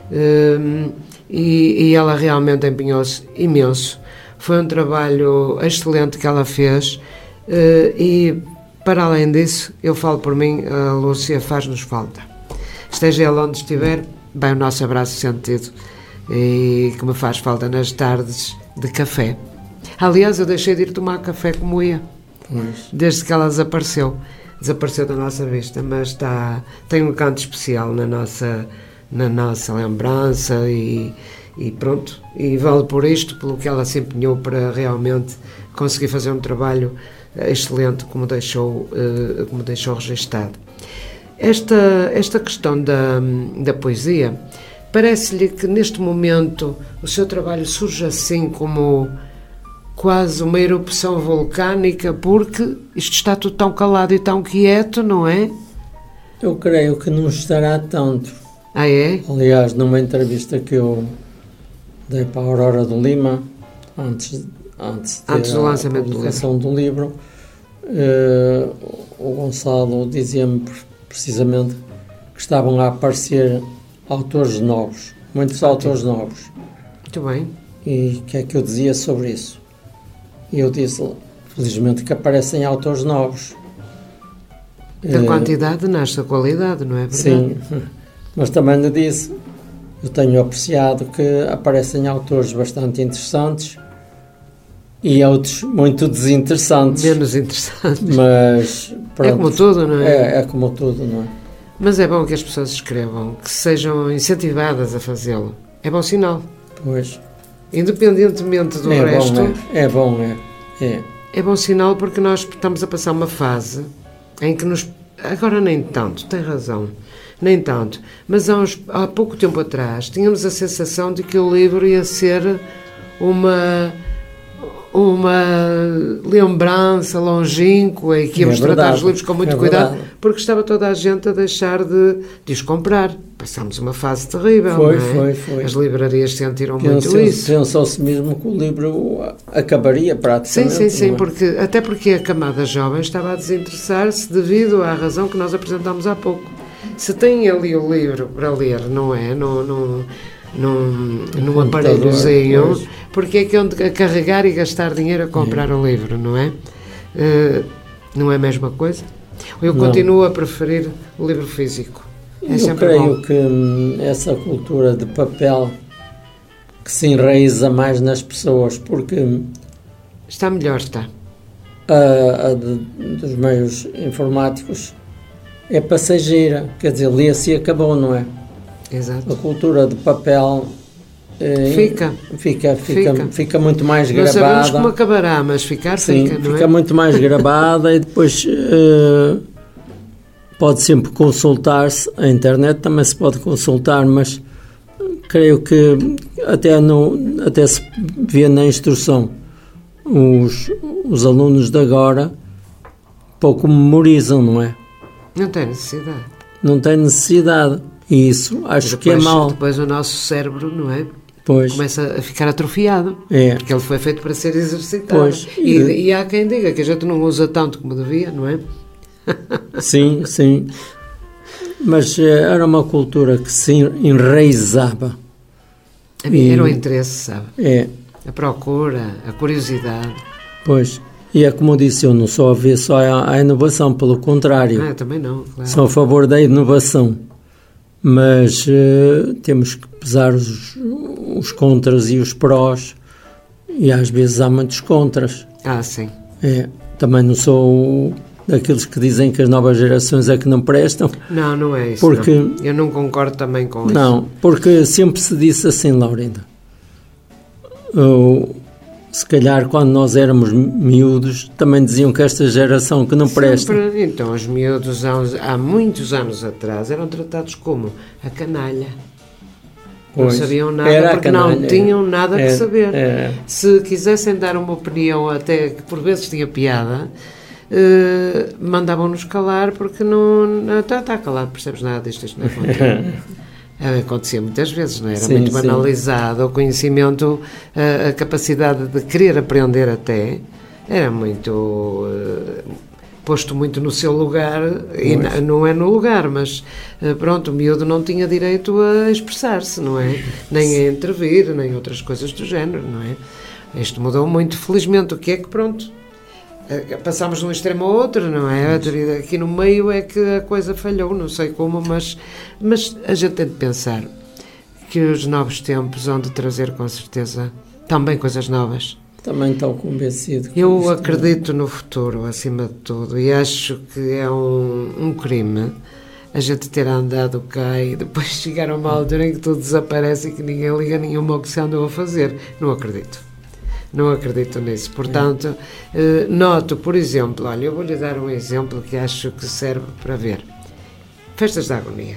e ela realmente empenhou-se imenso. Foi um trabalho excelente que ela fez, e para além disso, eu falo por mim, a Lúcia faz-nos falta. Esteja ela onde estiver, bem o nosso abraço sentido, e que me faz falta nas tardes de café. Aliás, eu deixei de ir tomar café como ia, desde que ela desapareceu da nossa vista, mas tem um canto especial na nossa lembrança e pronto, e vale por isto, pelo que ela se empenhou para realmente conseguir fazer um trabalho excelente, como deixou registado. Esta questão da poesia, parece-lhe que neste momento o seu trabalho surge assim como quase uma erupção vulcânica, porque isto está tudo tão calado e tão quieto, não é? Eu creio que não estará tanto. Ah, é? Aliás, numa entrevista que eu dei para a Aurora do Lima, antes do lançamento do livro, o Gonçalo dizia-me precisamente que estavam a aparecer autores novos, muitos autores novos. Muito bem. E o que é que eu dizia sobre isso? E eu disse, felizmente que aparecem autores novos. Da quantidade nasce a qualidade, não é verdade? Sim, mas também lhe disse, eu tenho apreciado que aparecem autores bastante interessantes e outros muito desinteressantes. Menos interessantes. Mas pronto, é como tudo, não é? É como tudo, não é? Mas é bom que as pessoas escrevam, que sejam incentivadas a fazê-lo. É bom sinal. Pois. Independentemente do resto. É bom. É bom sinal porque nós estamos a passar uma fase em que nos... Agora nem tanto, tem razão. Nem tanto. Mas há pouco tempo atrás tínhamos a sensação de que o livro ia ser uma lembrança longínqua e que íamos tratar os livros com muito cuidado, porque estava toda a gente a deixar de os comprar. Passámos uma fase terrível, Foi. As livrarias sentiram muito isso. Pensou-se mesmo que o livro acabaria praticamente. Sim, até porque a camada jovem estava a desinteressar-se devido à razão que nós apresentámos há pouco. Se tem ali o livro para ler, não é? Num aparelhozinho, porque é que onde a carregar e gastar dinheiro a comprar o livro, não é? Não é a mesma coisa? Eu continuo a preferir o livro físico. Eu creio que essa cultura de papel que se enraiza mais nas pessoas, porque está melhor, está. Dos meios informáticos é passageira, quer dizer, lê-se e acabou, não é? Exato. A cultura de papel fica muito mais não gravada. Não sabemos como acabará, mas fica, não fica é? muito mais gravada e depois pode sempre consultar-se. A internet também se pode consultar, mas creio que até se vê na instrução os alunos de agora pouco memorizam, não é? Não tem necessidade. Não tem necessidade. E isso acho que é mau. Depois o nosso cérebro, não é? Pois. Começa a ficar atrofiado. É. Porque ele foi feito para ser exercitado. Pois. E há quem diga que a gente não usa tanto como devia, não é? Sim. Mas era uma cultura que se enraizava. Era o interesse, sabe? É. A procura, a curiosidade. Pois. E é como eu disse, eu não sou a ver só a inovação, pelo contrário. Também não, claro. Sou a favor da inovação. Mas temos que pesar os contras e os prós, e às vezes há muitos contras. Sim. Também não sou daqueles que dizem que as novas gerações é que não prestam. Não é isso. Porque, não. Eu não concordo também com isso. Não, porque sempre se disse assim, Laurinda. Se calhar quando nós éramos miúdos também diziam que esta geração que não presta. Então os miúdos há muitos anos atrás eram tratados como a canalha. Não sabiam nada porque não tinham nada que saber. Se quisessem dar uma opinião até que por vezes tinha piada, mandavam-nos calar porque não está calado, percebes nada disto, isto não é contigo. Acontecia muitas vezes, não é? Era muito banalizado o conhecimento, a capacidade de querer aprender até, era muito posto muito no seu lugar, e não é no lugar, mas pronto, o miúdo não tinha direito a expressar-se, não é? Nem a intervir, nem outras coisas do género, não é? Isto mudou muito, felizmente, o que é que pronto, passámos de um extremo ao outro, não é? Aqui no meio é que a coisa falhou, não sei como, mas a gente tem de pensar que os novos tempos hão de trazer com certeza também coisas novas. Também estou convencido. Eu acredito no futuro, acima de tudo, e acho que é um crime a gente ter andado cá e depois chegar a uma altura em que tudo desaparece e que ninguém liga nenhuma ao que se andou a fazer. Não acredito. Não acredito nisso. Portanto, noto, por exemplo, olha, eu vou-lhe dar um exemplo que acho que serve para ver. Festas da Agonia.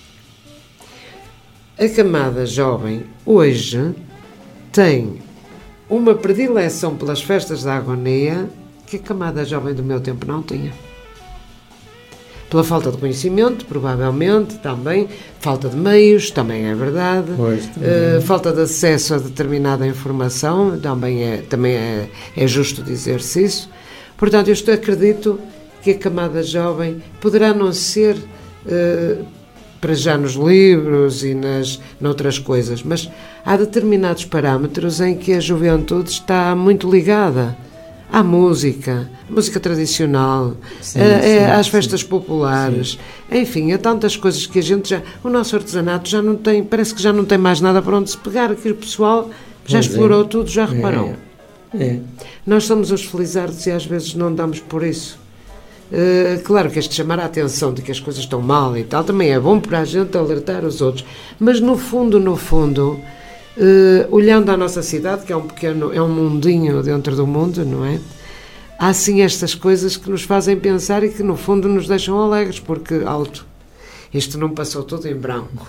A camada jovem, hoje, tem uma predileção pelas festas da Agonia que a camada jovem do meu tempo não tinha. Pela falta de conhecimento, provavelmente, também. Falta de meios, também é verdade. Falta de acesso a determinada informação, também é justo dizer-se isso. Portanto, eu acredito que a camada jovem poderá não ser para já nos livros e noutras coisas, mas há determinados parâmetros em que a juventude está muito ligada à música tradicional, às festas populares, enfim, a tantas coisas que a gente já... O nosso artesanato já não tem, parece que já não tem mais nada para onde se pegar, aqui o pessoal já explorou tudo, já reparou. Nós somos os felizardos e às vezes não damos por isso. Claro que este chamar a atenção de que as coisas estão mal e tal, também é bom para a gente alertar os outros, mas no fundo, olhando à nossa cidade, que é um mundinho dentro do mundo, não é? Há sim estas coisas que nos fazem pensar e que no fundo nos deixam alegres, porque isto não passou tudo em branco.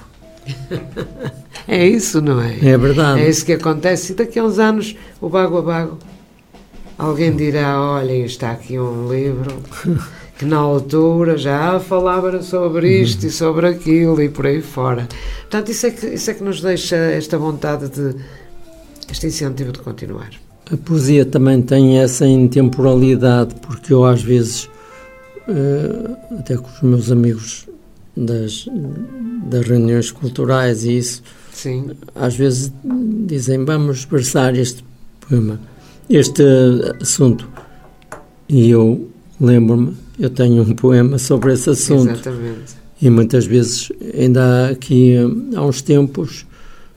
É isso, não é? É verdade. É isso que acontece, e daqui a uns anos, o bago a bago, alguém dirá, olha, está aqui um livro que na altura já falava sobre isto e sobre aquilo e por aí fora. Portanto, isso é que nos deixa esta vontade este incentivo de continuar. A poesia também tem essa intemporalidade, porque eu às vezes, até com os meus amigos das reuniões culturais e isso, sim, às vezes dizem, vamos versar este poema, este assunto. E eu lembro-me, eu tenho um poema sobre esse assunto. Exatamente. E muitas vezes, ainda aqui há uns tempos,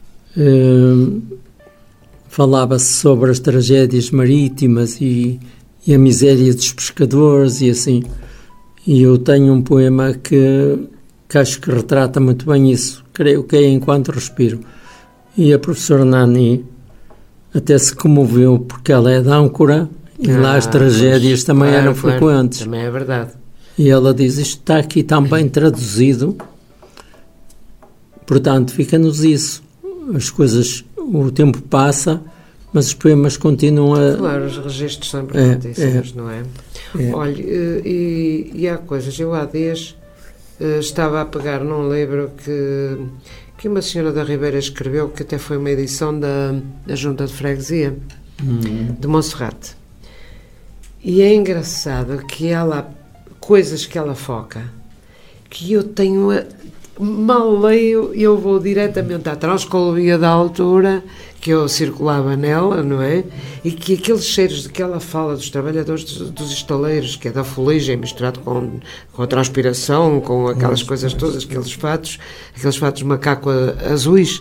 falava-se sobre as tragédias marítimas e a miséria dos pescadores e assim. E eu tenho um poema que acho que retrata muito bem isso. Creio que é Enquanto Respiro. E a professora Nani até se comoveu, porque ela é de Âncora e lá as tragédias também eram frequentes. Também é verdade. E ela diz, isto está aqui tão bem traduzido, portanto, fica-nos isso. As coisas, o tempo passa, mas os poemas continuam a... Claro, os registros são importantíssimos, não é? Olha, e há coisas, eu há dias estava a pegar num livro que uma senhora da Ribeira escreveu, que até foi uma edição da Junta de Freguesia, de Monserrate. E é engraçado que coisas que ela foca, que eu tenho, mal leio, eu vou diretamente à Transcolovia da altura, que eu circulava nela, não é? E que aqueles cheiros de que ela fala dos trabalhadores dos estaleiros, que é da fuligem misturado com a transpiração, com aquelas coisas todas, aqueles fatos macaco azuis,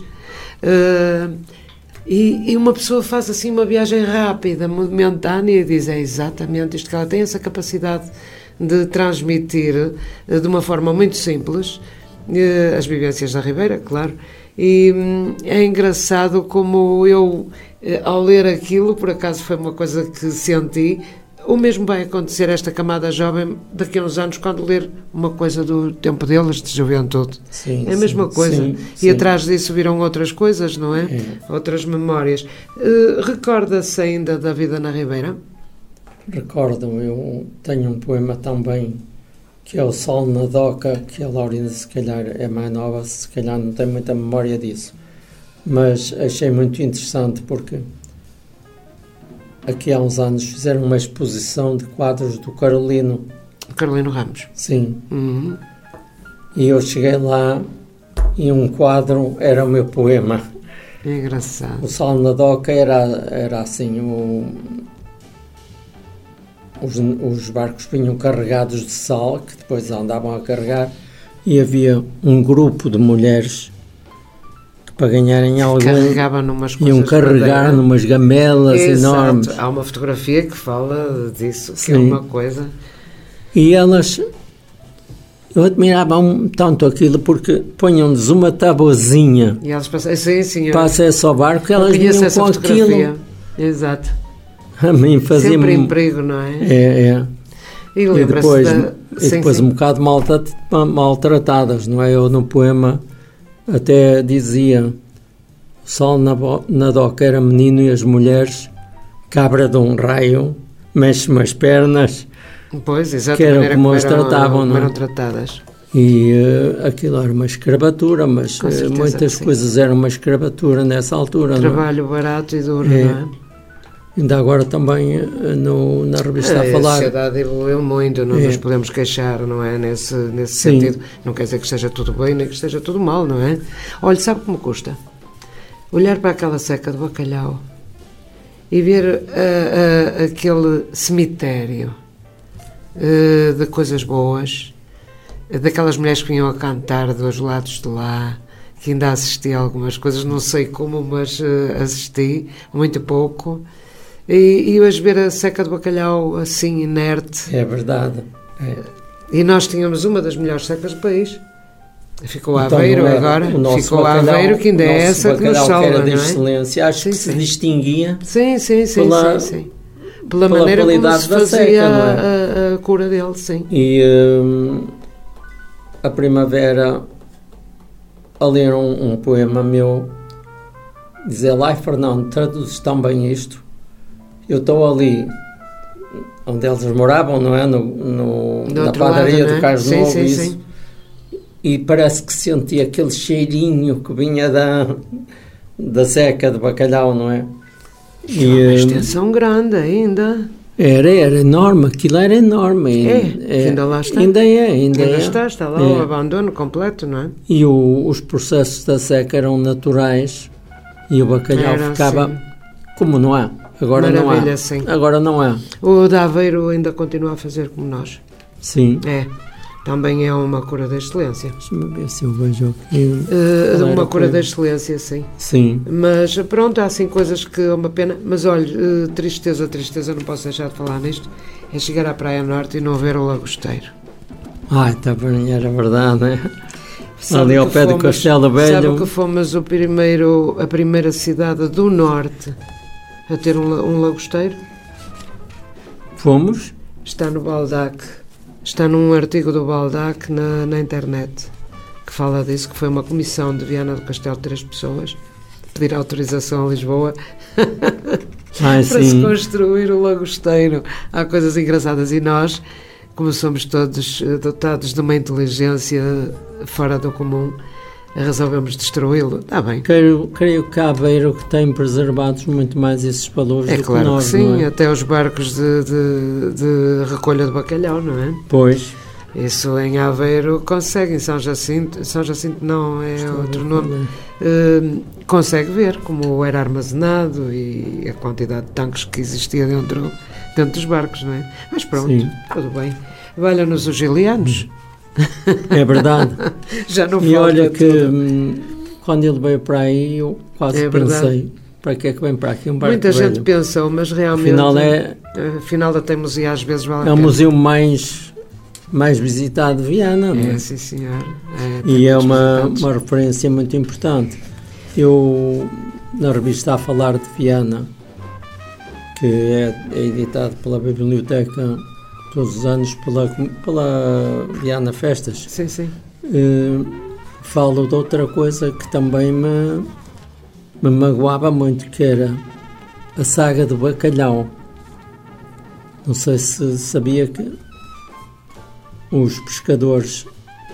e uma pessoa faz assim uma viagem rápida, momentânea, e diz, é exatamente isto que ela tem, essa capacidade de transmitir de uma forma muito simples as vivências da Ribeira, claro. E é engraçado como eu, ao ler aquilo, por acaso foi uma coisa que senti, o mesmo vai acontecer a esta camada jovem daqui a uns anos, quando ler uma coisa do tempo deles, de juventude. Sim, é a mesma coisa. Sim, e atrás disso viram outras coisas, não é? Outras memórias. Recorda-se ainda da vida na Ribeira? Recordo, eu tenho um poema também, que é o Sol na Doca, que a Laurina se calhar é mais nova, se calhar não tem muita memória disso, mas achei muito interessante porque aqui há uns anos fizeram uma exposição de quadros do Carolino Ramos. Sim. E eu cheguei lá e um quadro era o meu poema. É engraçado. O Sol na Doca era assim, os barcos vinham carregados de sal, que depois andavam a carregar, e havia um grupo de mulheres que, para ganharem algo, iam carregar numas gamelas enormes. Há uma fotografia que fala disso, que é uma coisa... E elas... Eu admirava tanto aquilo, porque ponham-nos uma tabuazinha e elas sim, para acesso ao barco, elas vinham com aquilo. Exato. A mim fazia sempre em perigo, não é? E depois um bocado maltratadas, não é? Eu no poema até dizia: o sol na doca era menino e as mulheres, cabra de um raio, mexe-me as pernas. Pois, exato, que era como eles tratavam, não é? Eram tratadas. E aquilo era uma escravatura, mas muitas coisas eram uma escravatura nessa altura. Trabalho barato e duro, não é? Ainda agora também na revista a falar... A sociedade evoluiu muito, não nos podemos queixar, não é? Nesse sentido. Não quer dizer que esteja tudo bem, nem que esteja tudo mal, não é? Olha, sabe como custa? Olhar para aquela seca de bacalhau e ver aquele cemitério de coisas boas, daquelas mulheres que vinham a cantar dos lados de lá, que ainda assisti a algumas coisas, não sei como, mas assisti, muito pouco, e hoje ver a seca de bacalhau assim inerte. É verdade. É. E nós tínhamos uma das melhores secas do país. Ficou Então, Aveiro agora, ficou bacalhau, Aveiro, que ainda é essa que nos salva, era não de é? excelência, acho que se distinguia sim. Pela pela maneira como qualidade se da fazia seca, não é? a cura dele, sim. E a primavera, a ler um poema meu, dizer lá, Fernando, traduzes tão bem isto, eu estou ali onde eles moravam, não é? Na padaria do Carlos Novo, sim. E parece que senti aquele cheirinho que vinha da seca de bacalhau, não é? E uma extensão grande ainda. Era enorme, aquilo era enorme. Ainda lá está. Ainda está lá o abandono completo, não é? E os processos da seca eram naturais e o bacalhau ficava assim, como não há. Agora maravilha, não há. Sim. Agora não há. O de Aveiro ainda continua a fazer como nós. Sim. Também é uma cura da excelência. Deixa-me ver se eu vejo aqui. Uma cura da excelência, sim. Sim. Mas pronto, há assim coisas que é uma pena. Mas olha, tristeza, não posso deixar de falar nisto. É chegar à Praia Norte e não ver o Lagosteiro. Também era verdade, não é? Ali ao pé do Castelo Velho. Sabe que fomos a primeira cidade do Norte a ter um lagosteiro? Fomos? Está no Baldac. Está num artigo do Baldac na internet, que fala disso, que foi uma comissão de Viana do Castelo, 3 pessoas, pedir autorização a Lisboa para se construir o lagosteiro. Há coisas engraçadas e nós, como somos todos dotados de uma inteligência fora do comum, resolvemos destruí-lo. Está bem. Creio que há Aveiro que tem preservados muito mais esses valores do claro que nós, que sim, não é? Até os barcos de recolha de bacalhau, não é? Pois. Isso em Aveiro consegue, em São Jacinto não é outro nome, consegue ver como era armazenado e a quantidade de tanques que existia dentro dos barcos, não é? Mas pronto, sim, tudo bem. Valha-nos os gilianos. É verdade. Já não e olha que tudo. Quando ele veio para aí eu quase pensei, para que é que vem para aqui um barco Muita velho? gente pensou, mas realmente afinal da teimosia às vezes vale a pena. É o museu mais visitado de Viana, não é? Sim senhor. E é uma referência muito importante. Eu, na revista A Falar de Viana, que é editado pela biblioteca todos os anos pela Viana Festas. Sim. Falo de outra coisa que também me magoava muito, que era a saga do bacalhau. Não sei se sabia que os pescadores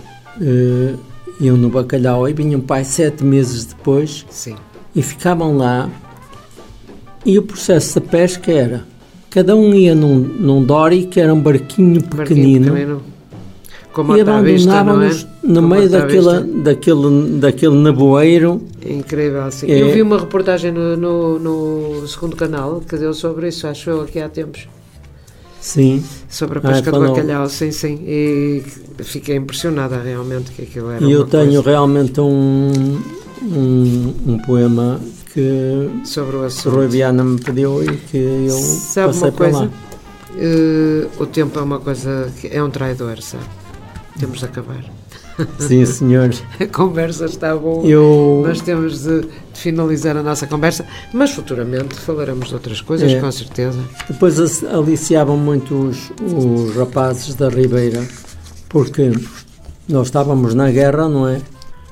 iam no bacalhau e vinham para aí 7 meses depois. Sim. E ficavam lá, e o processo da pesca era: cada um ia num dory, que era um barquinho pequenino, como e abandonavam-nos no meio daquele nevoeiro. Incrível, sim. Eu vi uma reportagem no segundo canal que deu sobre isso, acho eu, aqui há tempos. Sim. Sobre a pesca de bacalhau, sim. E fiquei impressionada realmente que aquilo era. E eu tenho realmente um poema que sobre o assunto. Rui Viana me pediu e que eu sabe passei para lá. O tempo é uma coisa que é um traidor, sabe? Temos de acabar. Sim, senhor. A conversa está boa, mas temos de finalizar a nossa conversa, mas futuramente falaremos de outras coisas, com certeza. Depois aliciavam muito os rapazes da Ribeira, porque nós estávamos na guerra, não é?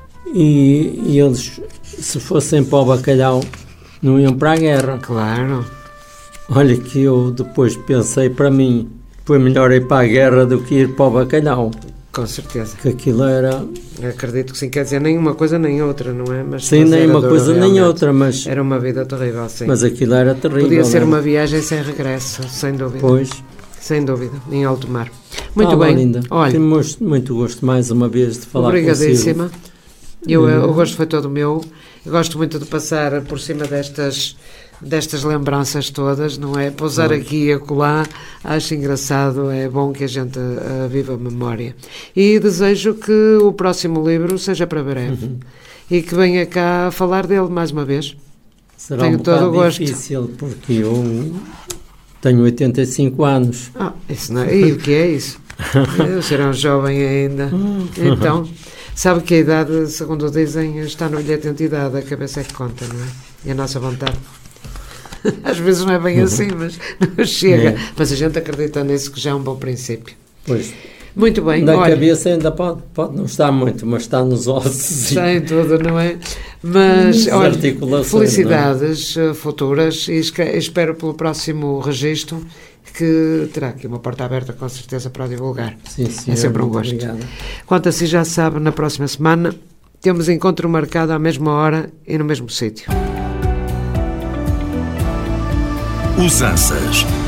E eles, se fossem para o bacalhau, não iam para a guerra. Claro. Olha que eu depois pensei, para mim, foi melhor ir para a guerra do que ir para o bacalhau. Com certeza. Que aquilo era... Acredito que sim, quer dizer, nem uma coisa nem outra, não é? Mas sim, nem uma coisa nem outra, mas... Era uma vida terrível, sim. Mas aquilo era terrível. Podia ser uma viagem sem regresso, sem dúvida. Pois. Sem dúvida, em alto mar. Muito bem. Linda. Olha, tenho muito gosto mais uma vez de falar consigo. Obrigadíssima. O gosto foi todo meu. Eu gosto muito de passar por cima destas lembranças todas, não é? Pousar aqui e acolá, acho engraçado, é bom que a gente viva a memória. E desejo que o próximo livro seja para breve e que venha cá falar dele mais uma vez. Será um bocado difícil, porque eu tenho 85 anos. Isso não é? E o que é isso? Eu serei um jovem ainda. Então, sabe que a idade, segundo dizem, está no bilhete de identidade, a cabeça é que conta, não é? E a nossa vontade. Às vezes não é bem assim, mas não chega. Mas a gente acredita nisso, que já é um bom princípio. Pois. Muito bem. Na cabeça ainda pode não estar muito, mas está nos ossos. Está em tudo, não é? Mas, olha, felicidades futuras e espero pelo próximo registro, que terá aqui uma porta aberta com certeza para divulgar. Sim, é sempre um gosto. Obrigado. Quanto a si já sabe, na próxima semana temos encontro marcado à mesma hora e no mesmo sítio. Usanças.